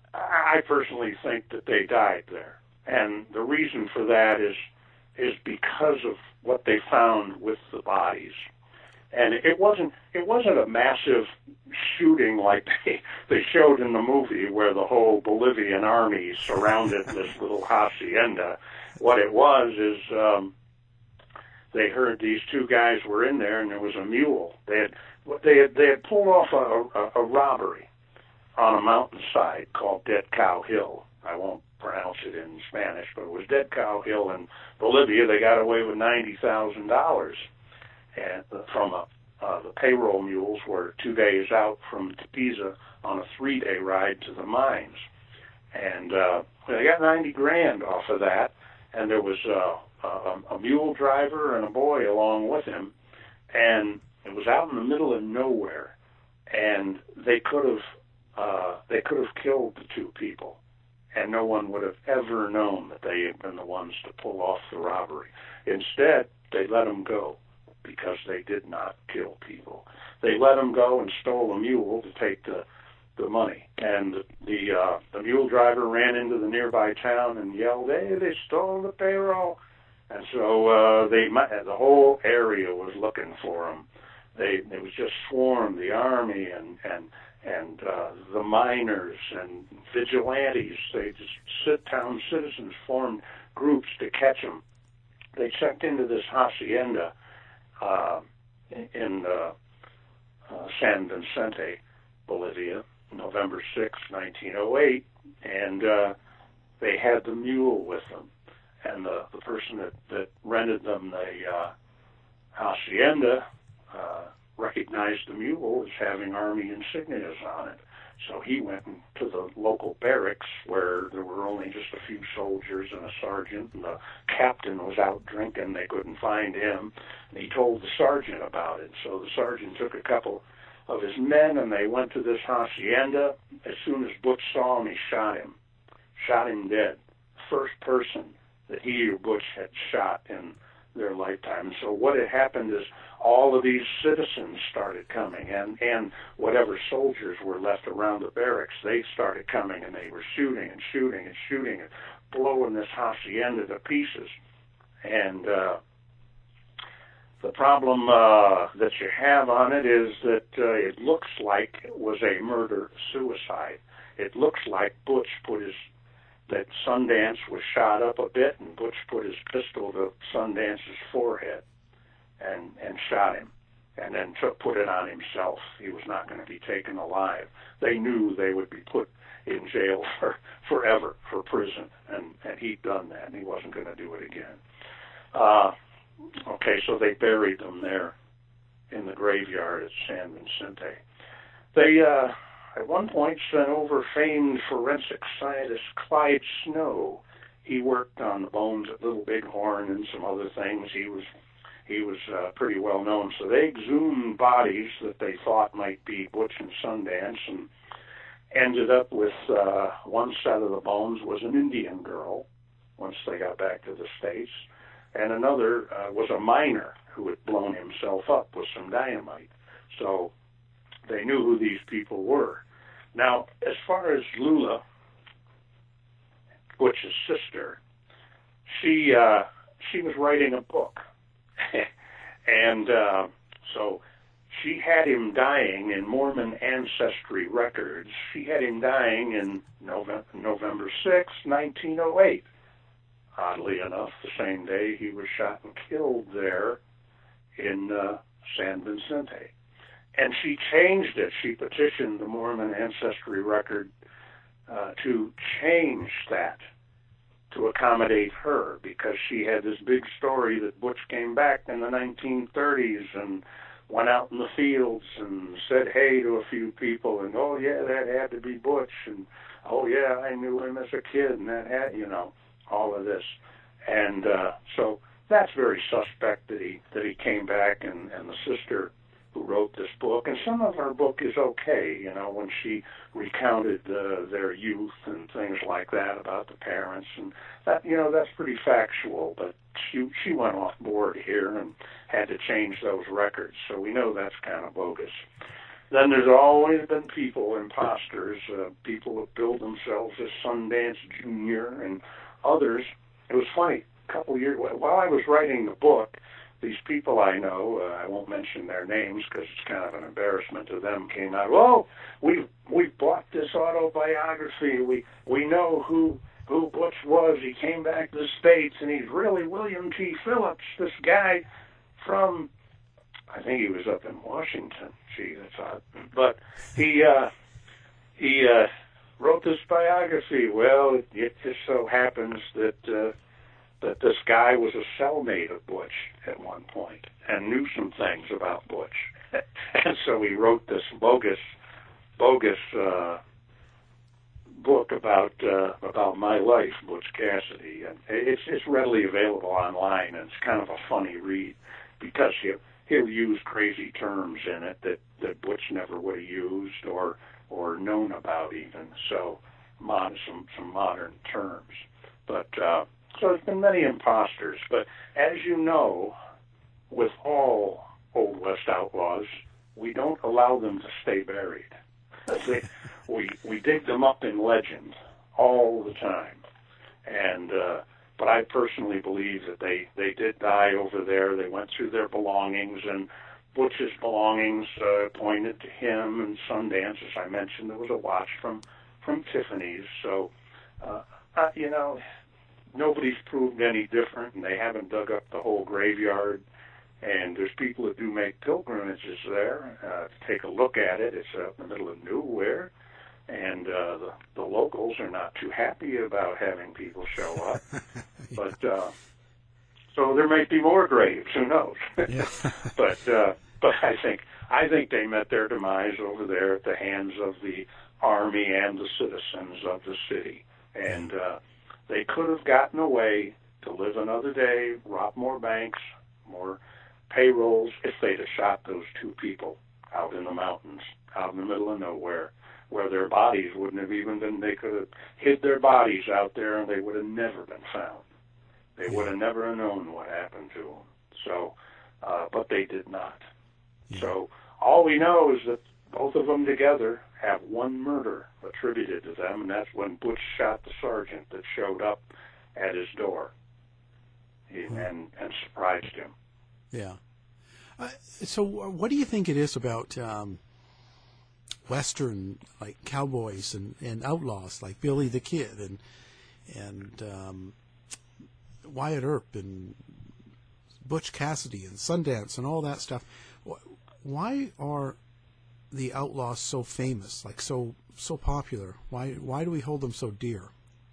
I personally think that they died there, and the reason for that is is because of what they found with the bodies. And it wasn't it wasn't a massive shooting like they they showed in the movie, where the whole Bolivian army surrounded this little hacienda. What it was is um, they heard these two guys were in there, and there was a mule. They had they had they had pulled off a, a, a robbery on a mountainside called Dead Cow Hill. I won't pronounce it in Spanish, but it was Dead Cow Hill in Bolivia. They got away with ninety thousand dollars, and from a uh, the payroll mules were two days out from Tepiza on a three-day ride to the mines, and uh, they got ninety grand off of that. And there was uh, a, a mule driver and a boy along with him, and it was out in the middle of nowhere, and they could have uh, they could have killed the two people, and no one would have ever known that they had been the ones to pull off the robbery. Instead, they let them go because they did not kill people. They let them go and stole a mule to take the the money, and the the, uh, the mule driver ran into the nearby town and yelled, "Hey, they stole the payroll!" And so uh, they the whole area was looking for them. They it was just swarmed, the army and and and uh, the miners and vigilantes. They just sit town citizens formed groups to catch them. They checked into this hacienda uh, in uh, uh, San Vicente, Bolivia, November sixth, nineteen oh eight, and uh, they had the mule with them. And the, the person that, that rented them the uh, hacienda uh, recognized the mule as having Army insignias on it. So he went to the local barracks where there were only just a few soldiers and a sergeant, and the captain was out drinking. They couldn't find him. And he told the sergeant about it. So the sergeant took a couple of his men, and they went to this hacienda. As soon as Butch saw him, he shot him. Shot him dead. First person that he or Butch had shot in their lifetime. And so what had happened is all of these citizens started coming, and, and whatever soldiers were left around the barracks, they started coming, and they were shooting and shooting and shooting and blowing this hacienda to pieces. And uh, the problem uh, that you have on it is that uh, it looks like it was a murder-suicide. It looks like Butch put his that Sundance was shot up a bit, and Butch put his pistol to Sundance's forehead and and shot him, and then took, put it on himself. He was not going to be taken alive. They knew they would be put in jail for forever, for prison, and, and he'd done that, and he wasn't going to do it again. Uh, okay, so they buried them there in the graveyard at San Vicente. They... Uh, At one point, sent over famed forensic scientist Clyde Snow. He worked on the bones at Little Bighorn and some other things. He was he was uh, pretty well known. So they exhumed bodies that they thought might be Butch and Sundance, and ended up with uh, one set of the bones was an Indian girl once they got back to the States, and another uh, was a miner who had blown himself up with some dynamite. So they knew who these people were. Now, as far as Lula, Butch's sister, she uh, she was writing a book, and uh, so she had him dying in Mormon Ancestry Records. She had him dying in November, November sixth, nineteen oh eight. Oddly enough, the same day he was shot and killed there in uh, San Vicente. And she changed it. She petitioned the Mormon Ancestry Record uh, to change that to accommodate her, because she had this big story that Butch came back in the nineteen thirties and went out in the fields and said hey to a few people, and oh yeah, that had to be Butch, and oh yeah, I knew him as a kid, and that had, you know, all of this. And uh, so that's very suspect that he that he came back, and, and the sister who wrote this book, and some of her book is okay, you know, when she recounted uh, their youth and things like that about the parents, and that, you know, that's pretty factual, but she she went off board here and had to change those records, so we know that's kind of bogus. Then there's always been people, imposters, uh, people that build themselves as Sundance Junior and others. It was funny, a couple of years, while I was writing the book, these people I know, uh, I won't mention their names because it's kind of an embarrassment to them, came out, oh, we we bought this autobiography. We we know who who Butch was. He came back to the States, and he's really William T. Phillips, this guy from, I think he was up in Washington. Gee, that's odd. But he uh, he uh, wrote this biography. Well, it, it just so happens that uh, that this guy was a cellmate of Butch at one point and knew some things about Butch. And so he wrote this bogus, bogus uh, book about uh, about my life, Butch Cassidy. And it's it's readily available online, and it's kind of a funny read because he'll, he'll use crazy terms in it that, that Butch never would have used or or known about even. So mod, some, some modern terms. But uh, so there's been many imposters, but as you know, with all Old West outlaws, we don't allow them to stay buried. They, we we dig them up in legend all the time, and uh, but I personally believe that they, they did die over there. They went through their belongings, and Butch's belongings uh, pointed to him. And Sundance, as I mentioned, there was a watch from from Tiffany's. So uh, uh, you know. Nobody's proved any different, and they haven't dug up the whole graveyard. And there's people that do make pilgrimages there uh, to take a look at it. It's out in the middle of nowhere, and uh, the, the locals are not too happy about having people show up. But uh, so there might be more graves. Who knows? Yeah. but uh, but I think I think they met their demise over there at the hands of the army and the citizens of the city, and. Uh, They could have gotten away to live another day, rob more banks, more payrolls, if they'd have shot those two people out in the mountains, out in the middle of nowhere, where their bodies wouldn't have even been, they could have hid their bodies out there and they would have never been found. They would have never known what happened to them. So, uh, but they did not. Yeah. So all we know is that both of them together have one murder attributed to them, and that's when Butch shot the sergeant that showed up at his door he, hmm. and, and surprised him. Yeah. Uh, so what do you think it is about um, Western, like cowboys and, and outlaws, like Billy the Kid and and um, Wyatt Earp and Butch Cassidy and Sundance and all that stuff? Why are the outlaws so famous, like so so popular? Why why do we hold them so dear?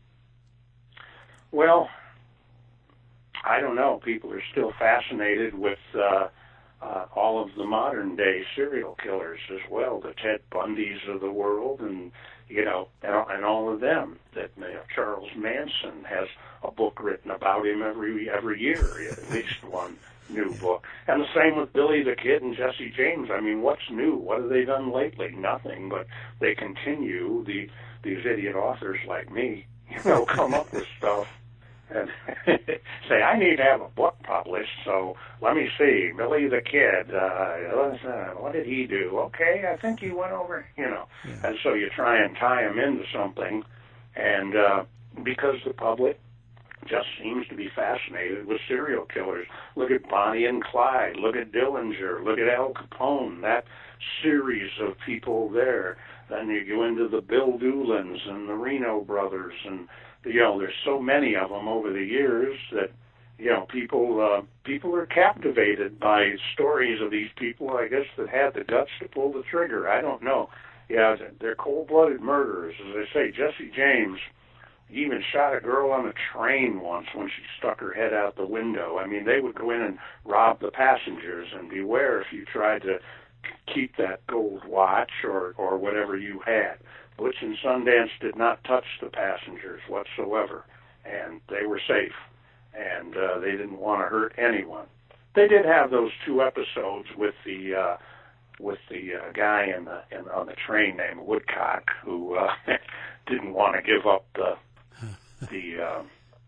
Well, I don't know. People are still fascinated with uh, uh, all of the modern day serial killers as well, the Ted Bundys of the world, and you know, and, and all of them. That you know, Charles Manson has a book written about him every every year, at least one new book. And the same with Billy the Kid and Jesse James. I mean, what's new? What have they done lately? Nothing, but they continue, the these idiot authors like me, you know, come up with stuff and say, I need to have a book published, so let me see, Billy the Kid, uh, what did he do? Okay, I think he went over, you know. Yeah. And so you try and tie him into something, and uh, because the public just seems to be fascinated with serial killers. Look at Bonnie and Clyde. Look at Dillinger. Look at Al Capone. That series of people there. Then you go into the Bill Doolins and the Reno brothers, and you know, there's so many of them over the years that, you know, people uh, people are captivated by stories of these people, I guess, that had the guts to pull the trigger. I don't know. Yeah, they're cold-blooded murderers. As I say, Jesse James, he even shot a girl on a train once when she stuck her head out the window. I mean, they would go in and rob the passengers, and beware if you tried to keep that gold watch or, or whatever you had. Butch and Sundance did not touch the passengers whatsoever, and they were safe, and uh, they didn't want to hurt anyone. They did have those two episodes with the uh, with the uh, guy in the in, on the train named Woodcock, who uh, didn't want to give up the the uh,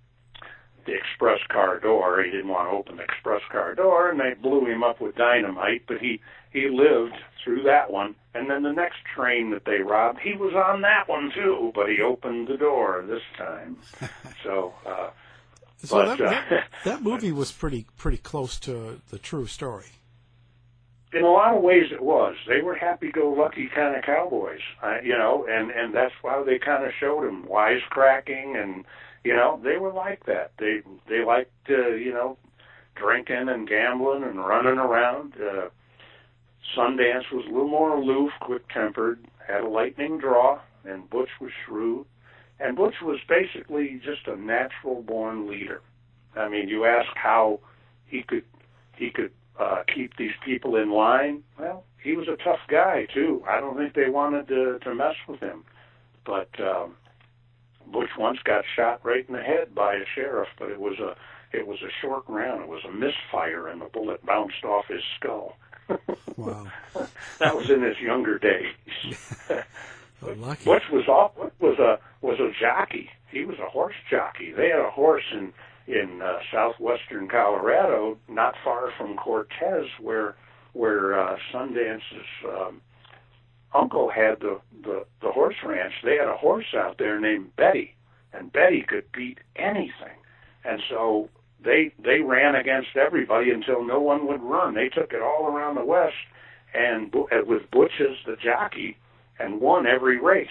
the express car door. He didn't want to open the express car door, and they blew him up with dynamite. But he he lived through that one. And then the next train that they robbed, he was on that one too, but he opened the door this time. So, uh, so but, that, uh, that, that movie was pretty pretty close to the true story. In a lot of ways it was. They were happy-go-lucky kind of cowboys, uh, you know, and, and that's why they kind of showed them wisecracking, and, you know, they were like that. They, they liked, uh, you know, drinking and gambling and running around. Uh, Sundance was a little more aloof, quick-tempered, had a lightning draw, and Butch was shrewd. And Butch was basically just a natural-born leader. I mean, you ask how he could he could uh, keep these people in line. Well, he was a tough guy too. I don't think they wanted to, to mess with him. But um, Butch once got shot right in the head by a sheriff, but it was a it was a short round. It was a misfire, and the bullet bounced off his skull. Wow. That was in his younger days. Oh, lucky. Butch was off, was a was a jockey. He was a horse jockey. They had a horse in in uh, southwestern Colorado, not far from Cortez, where where uh, Sundance's um, uncle had the, the the horse ranch. They had a horse out there named Betty, and Betty could beat anything, and so they they ran against everybody until no one would run. They took it all around the West, and with Butch as the jockey, and won every race.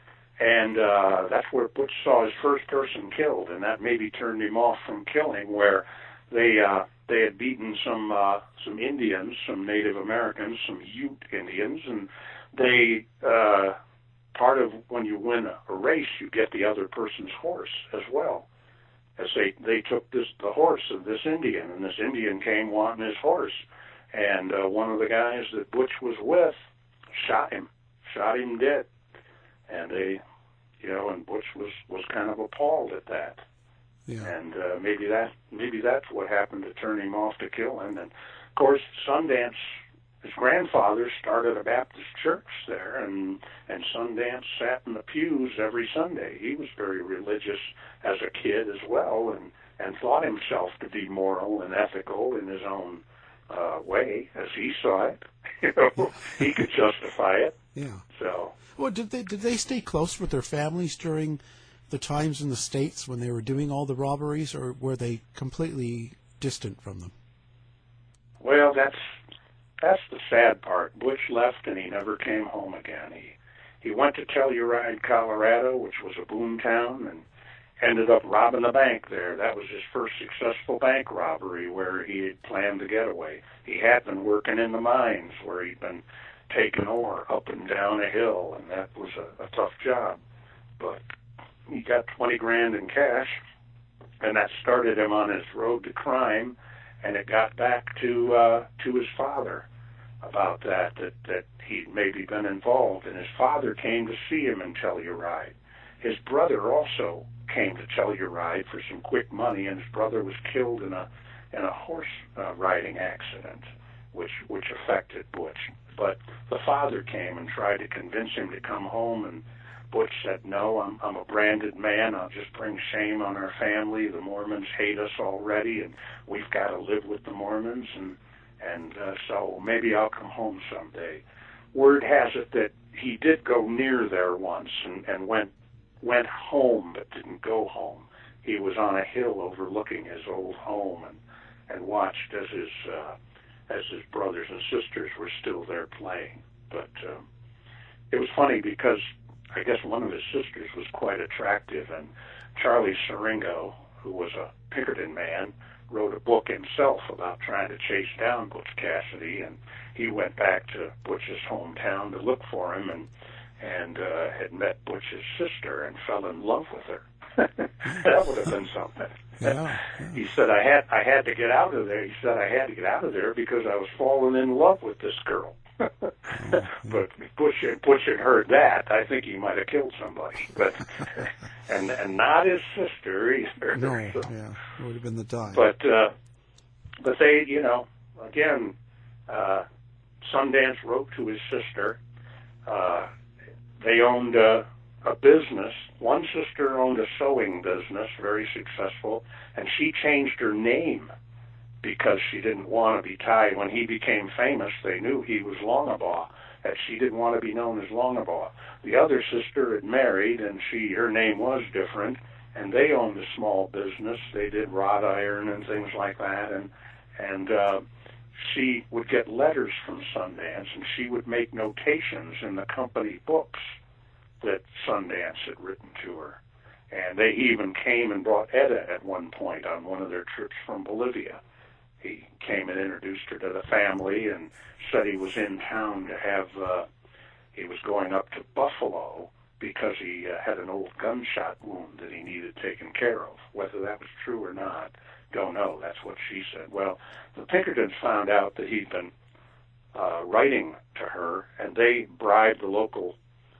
And uh, that's where Butch saw his first person killed, and that maybe turned him off from killing, where they uh, they had beaten some uh, some Indians, some Native Americans, some Ute Indians, and they uh, part of when you win a, a race, you get the other person's horse as well. As they they took this the horse of this Indian, and this Indian came wanting his horse, and uh, one of the guys that Butch was with shot him, shot him dead. And they, you know, and Butch was, was kind of appalled at that. Yeah. And uh, maybe that maybe that's what happened to turn him off to kill him. And of course, Sundance, his grandfather started a Baptist church there, and and Sundance sat in the pews every Sunday. He was very religious as a kid as well, and and thought himself to be moral and ethical in his own uh, way, as he saw it. You know, he could justify it. Yeah. So. Well, did they did they stay close with their families during the times in the States when they were doing all the robberies, or were they completely distant from them? Well, that's that's the sad part. Butch left and he never came home again. He he went to Telluride, Colorado, which was a boom town, and ended up robbing a bank there. That was his first successful bank robbery where he had planned the getaway. He had been working in the mines where he'd been taking ore up and down a hill, and that was a, a tough job. But he got twenty grand in cash, and that started him on his road to crime, and it got back to uh, to his father about that, that, that he'd maybe been involved, and his father came to see him in Telluride. His brother also came to Telluride for some quick money, and his brother was killed in a in a horse uh, riding accident, which which affected Butch. But the father came and tried to convince him to come home, and Butch said, no, I'm, I'm a branded man. I'll just bring shame on our family. The Mormons hate us already, and we've got to live with the Mormons, and, and uh, so maybe I'll come home someday. Word has it that he did go near there once and, and went went home but didn't go home. he was on a hill overlooking his old home and, and watched as his uh, as his brothers and sisters were still there playing. But um, it was funny because I guess one of his sisters was quite attractive, and Charlie Siringo, who was a Pinkerton man, wrote a book himself about trying to chase down Butch Cassidy, and he went back to Butch's hometown to look for him, and and uh, had met Butch's sister and fell in love with her. That would have been something. Yeah, yeah. He said, I had I had to get out of there. He said, I had to get out of there because I was falling in love with this girl. But Butch, Butch had heard that. I think he might have killed somebody. But and and not his sister either. No, So, yeah, it would have been the time. But, uh, but they, you know, again, uh, Sundance wrote to his sister. Uh, they owned a, a business. One sister owned a sewing business, very successful, and she changed her name because she didn't want to be tied. When he became famous, they knew he was Longabaugh, and she didn't want to be known as Longabaugh. The other sister had married, and she her name was different, and they owned a small business. They did wrought iron and things like that, and and uh, she would get letters from Sundance, and she would make notations in the company books that Sundance had written to her. And they even came and brought Etta at one point on one of their trips from Bolivia. He came and introduced her to the family and said he was in town to have, uh, he was going up to Buffalo because he uh, had an old gunshot wound that he needed taken care of. Whether that was true or not, don't know. That's what she said. Well, the Pinkertons found out that he'd been uh, writing to her, and they bribed the local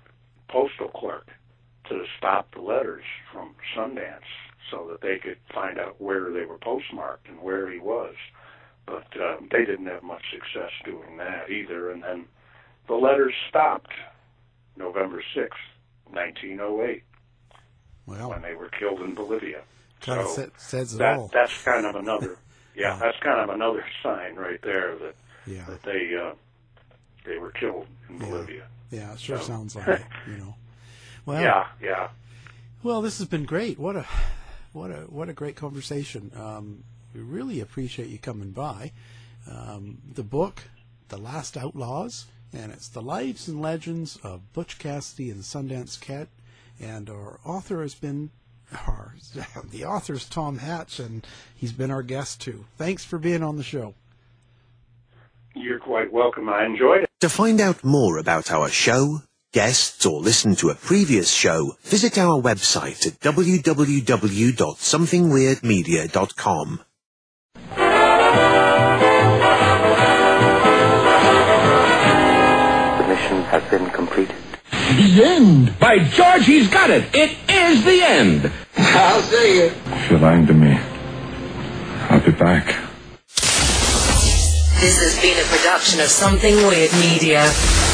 postal clerk to stop the letters from Sundance so that they could find out where they were postmarked and where he was. But uh, they didn't have much success doing that either. And then the letters stopped November sixth, nineteen oh eight, well, when they were killed in Bolivia. kind so of says it that, all. That's kind of another, yeah, Yeah. that's kind of another sign right there that Yeah, that they uh, they were killed in Yeah. Bolivia. yeah, it sure So- sounds like it, you know. Well, Yeah, yeah. well, this has been great. What a, what a, what a great conversation. Um, we really appreciate you coming by. Um, the book, The Last Outlaws, and it's the lives and legends of Butch Cassidy and Sundance Kid. And our author has been, our, the author's Tom Hatch, and he's been our guest too. Thanks for being on the show. You're quite welcome. I enjoyed it. To find out more about our show, guests, or listen to a previous show, visit our website at w w w dot something weird media dot com. The mission has been completed. The end! By George, he's got it! It is the end! I'll see you. If you're lying to me, I'll be back. This has been a production of Something Weird Media.